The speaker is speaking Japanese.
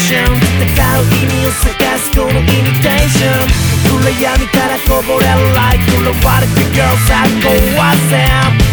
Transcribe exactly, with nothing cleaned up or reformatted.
ション戦う意味を探すこのイミテーション暗闇からこぼれるライトの悪く Girls 最高は Sam